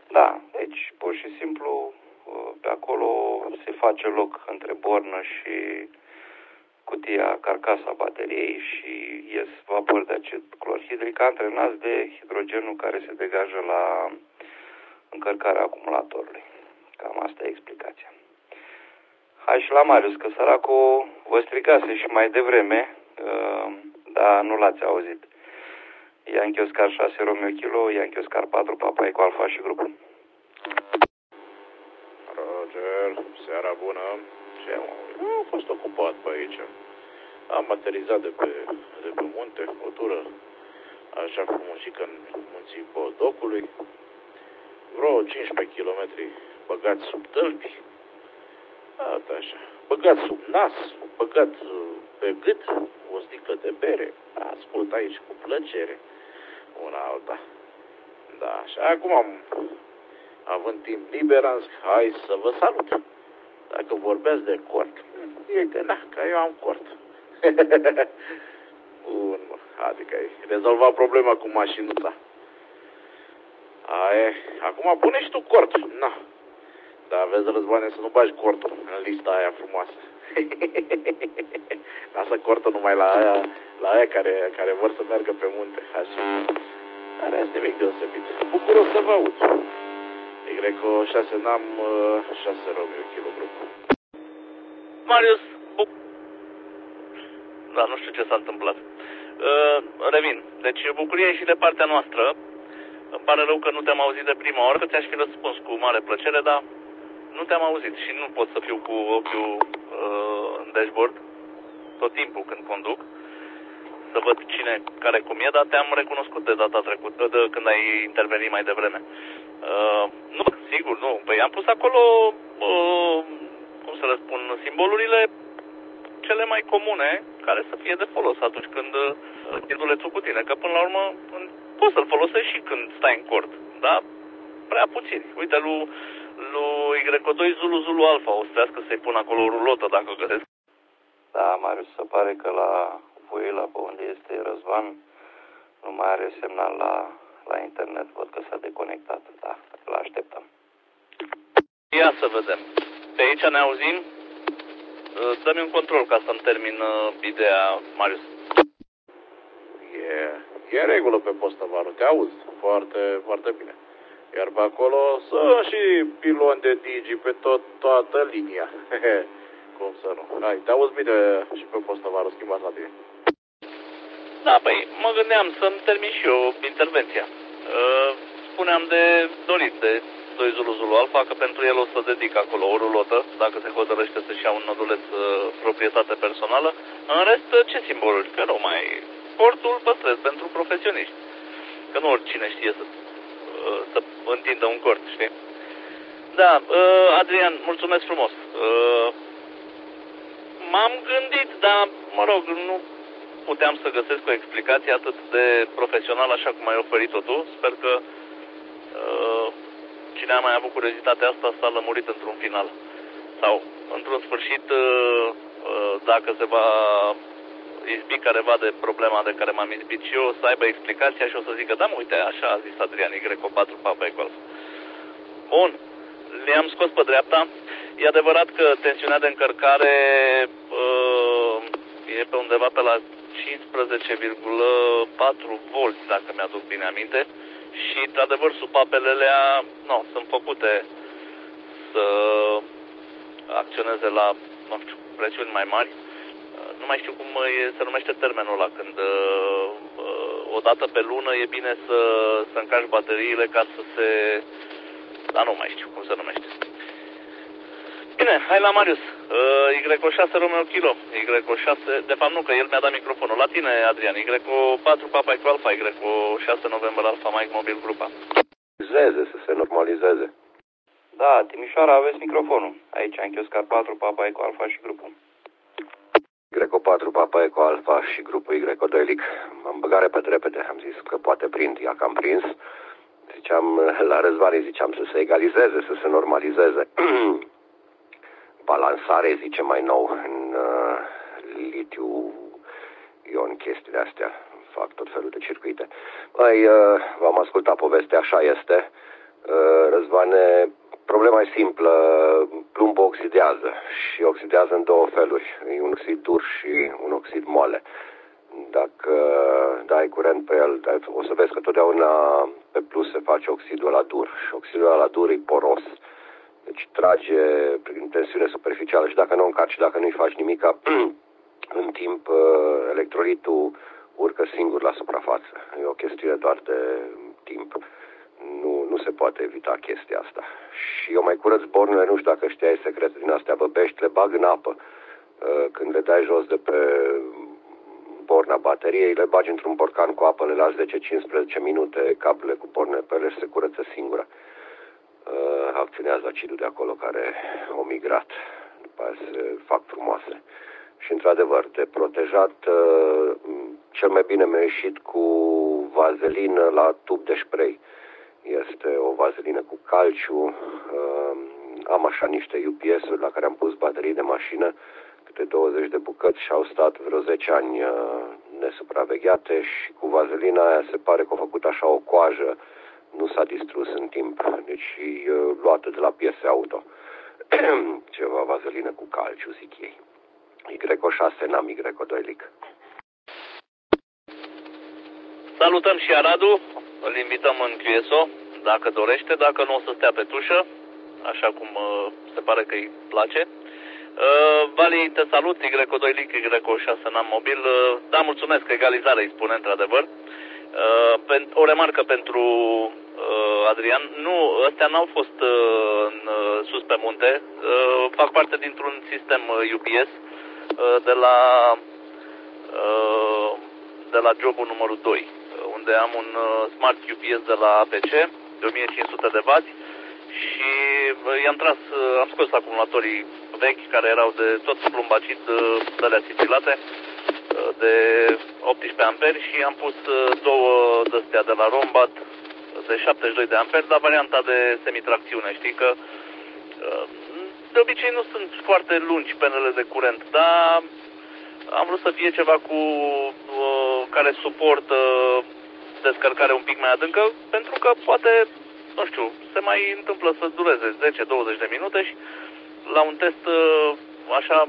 Da, deci pur și simplu pe acolo se face loc între bornă și cutia, carcasa bateriei și ies vapori de acid clorhidric antrenați de hidrogenul care se degajă la încărcarea acumulatorului. Cam asta e explicația. Hai și la Marius, că săracul vă strigase și mai devreme, dar nu l-ați auzit. Yankee Oscar 6 Romeo Kilo, Yankee Oscar 4 Papa Eco Alfa și grupul. Roger, seara bună. Ce am fost ocupat pe aici. Am aterizat de pe munte, o tură așa frumusică în munții Bodocului. Vreo 15 km băgați sub tălpi. Atât așa. Băgați sub nas, băgat pe gât o sticlă de bere. Ascult aici cu plăcere una alta. Da, și acum având timp liber, am zis, hai să vă salut. Dacă vorbeați de cort, e că na, că eu am cort. Bun, mă, adică ai rezolvat problema cu mașinuța. Acum pune și tu cort. Na. Dar vezi, Răzvane, să nu bagi cortul în lista aia frumoasă. Lasă cortul numai la aia care vor să meargă pe munte. Așa. Dar asta nimic deosebit. Bucuros să vă aud. Greco 6 NAM 6 Romeo Kilo. Marius, da, nu știu ce s-a întâmplat. Revin. Deci bucuria e și de partea noastră. Îmi pare rău că nu te-am auzit de prima oară, că ți-aș fi răspuns cu mare plăcere, dar nu te-am auzit și nu pot să fiu cu ochiul în dashboard tot timpul când conduc, să văd cine, care cum e, dar te-am recunoscut de data trecută, când ai intervenit mai devreme. Nu, sigur, nu. Păi am pus acolo, cum să le spun, simbolurile cele mai comune care să fie de folos atunci când chedulețul cu tine, că până la urmă poți să-l folosești și când stai în cort, dar prea puțin. Uite, lui Y2 Zulu Alfa, o să trească să-i pun acolo o rulotă dacă găsesc. Da, Marius, se pare că la Voila, pe unde este Răzvan, nu mai are semnal la internet. Văd că s-a deconectat. Da, îl așteptăm. Ia să vedem. Pe aici ne auzim? Dă-mi un control ca să-mi termin ideea, Marius. E în regulă pe Postăvaru, te auzi foarte, foarte bine. Iar pe acolo sunt și piloni de digi pe toată linia. Cum să nu? Hai, te auzi bine și pe Postăvaru, schimbați la tine. Da, păi mă gândeam să-mi termin și eu intervenția. Spuneam de dorit de 2 Zulu Alfa, că pentru el o să dedic acolo o rulotă, dacă se hotărăște să-și ia un noduleț proprietate personală. În rest, ce simboluri? Că nu mai... Portul păstrez pentru profesioniști. Că nu oricine știe să întindă un cort, știi? Da, Adrian, mulțumesc frumos. M-am gândit, dar, mă rog, nu puteam să găsesc o explicație atât de profesională așa cum ai oferit-o tu. Sper că cine a mai avut curiozitatea asta s-a lămurit într-un final. Sau, într-un sfârșit, dacă se va izbi careva de problema de care m-am izbit și eu, să aibă explicația și o să zică, da, mă, uite, așa a zis Adrian, Y4 Papa Eco. Bun, le-am scos pe dreapta. E adevărat că tensiunea de încărcare e pe undeva pe la 15,4 volți, dacă mi-aduc bine aminte. Și, într-adevăr, supapele alea, sunt făcute să acționeze la, nu știu, presiuni mai mari. Nu mai știu cum se numește termenul ăla, când o dată pe lună e bine să încarci bateriile ca să se... Dar nu mai știu cum se numește. Bine, hai la Marius. Y6 Romeo Kilo. Y6, de fapt nu, că el mi-a dat microfonul. La tine, Adrian. Y4 Papa Eco Alfa, Y6 November Alfa, Mike Mobil Grupa. Să se normalizeze. Da, Timișoara, aveți microfonul. Aici, Yankee Oscar 4 Papa Eco Alfa și grupul. Y4 Papa Eco Alfa și grupul Y2 Lic. M-am băgat repede. Am zis că poate prind, ia că am prins. Ziceam, la Răzvan ziceam să se egalizeze, să se normalizeze. Balansare, zice mai nou, în litiu ion, chestiile astea. Fac tot felul de circuite. V-am ascultat povestea, așa este. Răzvane, problema e simplă. Plumbul oxidează și oxidează în două feluri. E un oxid dur și un oxid moale. Dacă dai curent pe el, o să vezi că totdeauna pe plus se face oxidul ăla dur. Și oxidul ăla dur e poros. Deci trage prin tensiune superficială și dacă nu încarci, dacă nu-i faci nimica, în timp electrolitul urcă singur la suprafață. E o chestiune doar de timp. Nu se poate evita chestia asta. Și eu mai curăț bornurile, nu știu dacă știai secrete din astea băbești, le bag în apă. Când le dai jos de pe borna bateriei, le bagi într-un borcan cu apă, le lași 10-15 minute, cablele cu bornele pe ele și se curăță singură. Acționează acidul de acolo care a migrat. După aia se fac frumoase. Și într-adevăr, de protejat, cel mai bine mi-a ieșit cu vazelină la tub de spray. Este o vazelină cu calciu. Am așa niște UPS-uri la care am pus baterii de mașină, câte 20 de bucăți și au stat vreo 10 ani nesupravegheate și cu vazelina aia se pare că a făcut așa o coajă, nu s-a distrus în timp, deci e luată de la piese auto. Ceva vazelină cu calciu, zic ei. Y6, n-am Y2lic. Salutăm și Aradu, îl invităm în QSO, dacă dorește, dacă nu o să stea pe tușă, așa cum se pare că îi place. Vali, te salut, Y2lic, Y6 n-am mobil. Da, mulțumesc, egalizare îi spune, într-adevăr. O remarcă pentru Adrian, nu, ăstea n-au fost sus pe munte, fac parte dintr-un sistem UPS de la jobul numărul 2, unde am un smart UPS de la APC de 1500 de W și am scos acumulatorii vechi care erau de tot plumbacit, de alea sitilate, de 18 amperi și am pus două de-astea de la Rombat de 72 de amperi, dar varianta de semitracțiune, știi că de obicei nu sunt foarte lungi penele de curent, dar am vrut să fie ceva care suportă descărcare un pic mai adâncă, pentru că poate, nu știu, se mai întâmplă să dureze 10-20 de minute și la un test așa,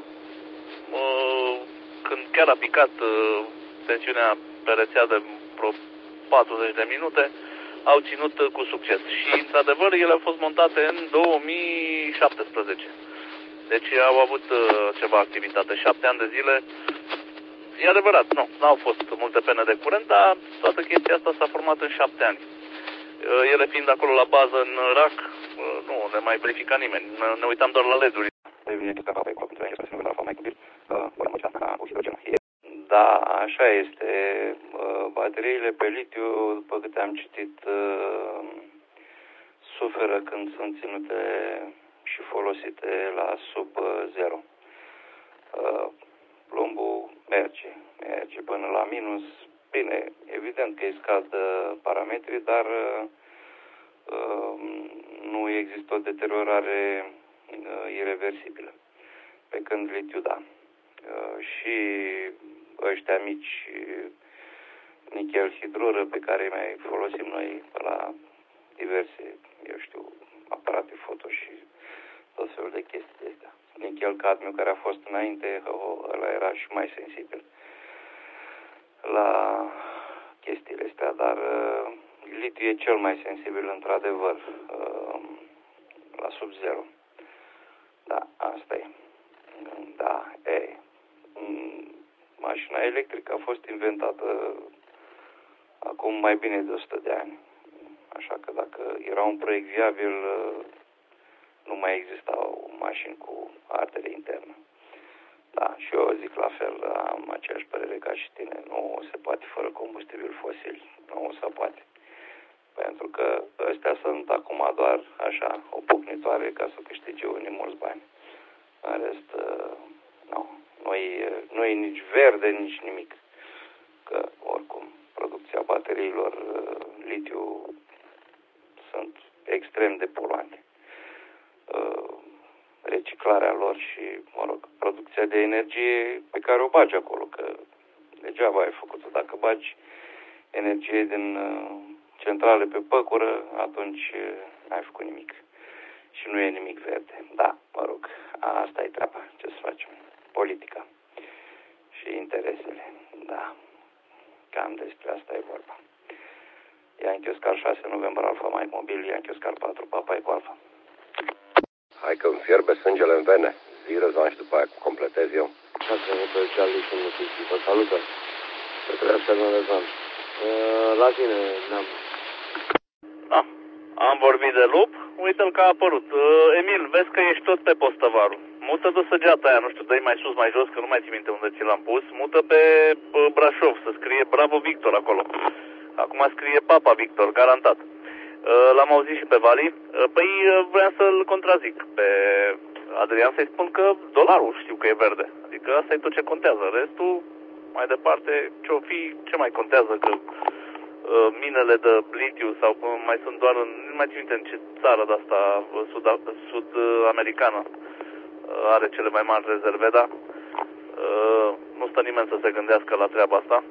când chiar a picat tensiunea pe rețea de vreo 40 de minute, au ținut cu succes. Și, într-adevăr, ele au fost montate în 2017. Deci au avut ceva activitate, 7 ani de zile. E adevărat, nu au fost multe pene de curent, dar toată chestia asta s-a format în 7 ani. Ele fiind acolo la bază în rack, nu ne mai verifica nimeni. Ne uitam doar la LED-uri. Da, așa este. Bateriile pe litiu, după câte am citit, suferă când sunt ținute și folosite la sub 0. Plumbul merge până la minus. Bine, evident că îi scad parametrii, dar nu există o deteriorare ireversibilă. Pe când litiu, da. Și ăștia mici nichel hidrură pe care îi mai folosim noi la diverse, eu știu, aparate foto și tot felul de chestii astea. Nichel cadmiu care a fost înainte, ăla era și mai sensibil la chestiile astea, dar litiu e cel mai sensibil într-adevăr la sub 0. Da, asta e. Da, mașina electrică a fost inventată acum mai bine de 100 de ani. Așa că dacă era un proiect viabil, nu mai existau mașini cu ardere internă. Da, și eu zic la fel, am aceeași părere ca și tine. Nu se poate fără combustibil fosil. Nu se poate. Pentru că ăstea sunt acum doar așa, o pocnitoare ca să câștige unii mulți bani. În rest, nu e nici verde, nici nimic. Că, oricum, producția bateriilor litiu sunt extrem de poluante. Reciclarea lor și, producția de energie pe care o bagi acolo, că degeaba ai făcut-o dacă bagi energie din centrale pe păcură, atunci n-ai făcut nimic. Și nu e nimic verde. Da, mă rog, asta e treaba. Ce să facem? Politica. Și interesele. Da. Cam despre asta e vorba. Yankee Oscar 6 November Alfa Mike Mobil, Yankee Oscar 4 Papa Eco Alfa. Hai că îmi fierbe sângele în vene. Zi, Răzvan, și după aia completez eu. Asta e pe Charlie și Mutici. Vă salută. Să trăiască, domnul Răzvan. La tine, neam. Da. Am vorbit de lup, uite-l că a apărut. Emil, vezi că ești tot pe Postăvaru. Mută-te săgeata aia, nu știu, dă-i mai sus, mai jos, că nu mai țin minte unde ți l-am pus. Mută pe Brașov, să scrie Bravo Victor acolo. Acum scrie Papa Victor, garantat. L-am auzit și pe Vali. Păi vreau să-l contrazic pe Adrian, să-i spun că dolarul știu că e verde. Adică asta e tot ce contează. Restul, mai departe, ce-o fi, ce mai contează, că minele de litiu sau mai sunt doar nu mai țin minte în ce țară de asta sud-americană are cele mai mari rezerve, dar nu stă nimeni să se gândească la treaba asta.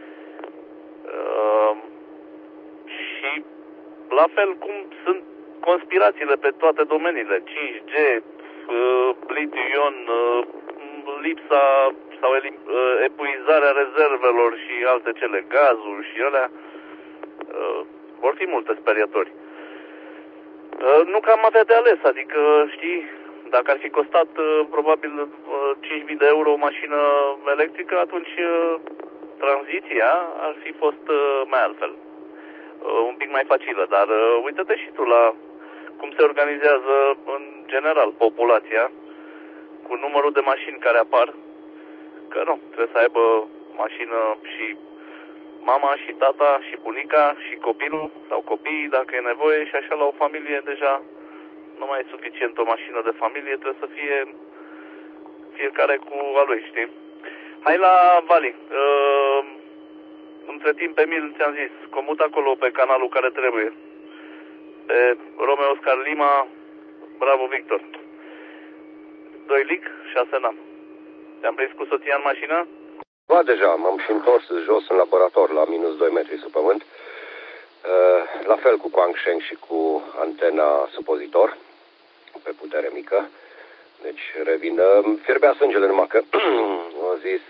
Și la fel cum sunt conspirațiile pe toate domeniile, 5G, litiu-ion, lipsa sau epuizarea rezervelor și alte cele, gazul și alea, vor fi multe speriatori. Nu că am avea de ales, adică, știi, dacă ar fi costat probabil 5.000 de euro o mașină electrică, atunci tranziția ar fi fost mai altfel. Un pic mai facilă, dar uită-te și tu la cum se organizează în general populația cu numărul de mașini care apar, că nu, trebuie să aibă mașină și mama și tata și bunica și copilul sau copiii dacă e nevoie și așa la o familie deja nu mai e suficient o mașină de familie, trebuie să fie fiecare cu a lui, știi? Hai la Vali. Între timp, Emil, ți-am zis, comut acolo pe canalul care trebuie. Pe Romeo Oscar Lima, Bravo Victor. 2 lic, 6 n-am. Te-am prins cu soția în mașină? Da, deja, m-am și întors jos în laborator la minus 2 metri sub pământ. La fel cu Quansheng și cu antena supozitor, pe putere mică. Deci revin. Fierbea sângele numai că a zis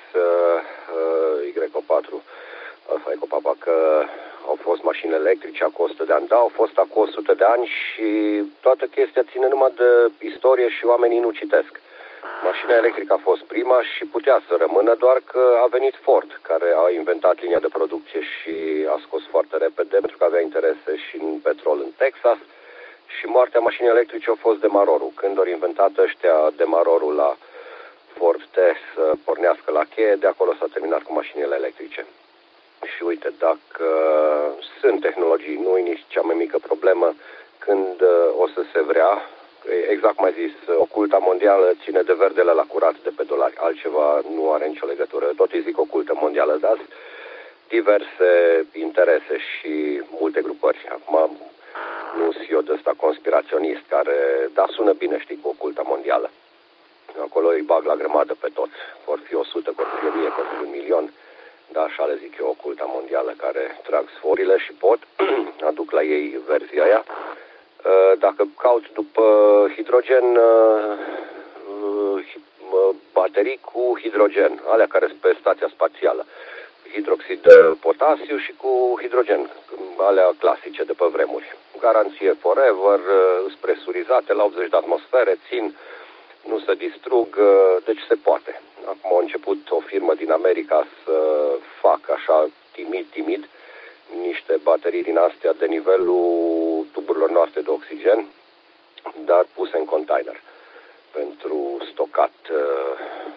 YO4 Alfa Eco Papa că au fost mașini electrice acum 100 de ani. Da, au fost acum 100 de ani și toată chestia ține numai de istorie și oamenii nu citesc. Mașina electrică a fost prima și putea să rămână, doar că a venit Ford, care a inventat linia de producție și a scos foarte repede, pentru că avea interese și în petrol în Texas. Și moartea mașinii electrice a fost demarorul. Când au inventat ăștia demarorul la Ford T să pornească la cheie, de acolo s-a terminat cu mașinile electrice. Și uite, dacă sunt tehnologii, nu e nici cea mai mică problemă, când o să se vrea, exact cum ai zis, oculta mondială ține de verdele la curat de pe dolari. Altceva nu are nicio legătură. Tot îi zic ocultă mondială, dar diverse interese și multe grupări. Acum nu sunt eu de ăsta conspiraționist care, da, sună bine, știi, cu oculta mondială. Acolo îi bag la grămadă pe toți. Vor fi 100, vor fi 1000, vor fi 1.000.000. Da, așa le zic eu, oculta mondială, care trag sforile și pot, aduc la ei verzia aia. Dacă caut după hidrogen, baterii cu hidrogen, alea care sunt pe stația spațială, hidroxid de potasiu și cu hidrogen, alea clasice de pe vremuri. Garanție forever, spresurizate la 80 de atmosfere, țin, nu se distrug, deci se poate. Acum a început o firmă din America să facă așa timid, niște baterii din astea de nivelul tuburilor noastre de oxigen, dar puse în container pentru stocat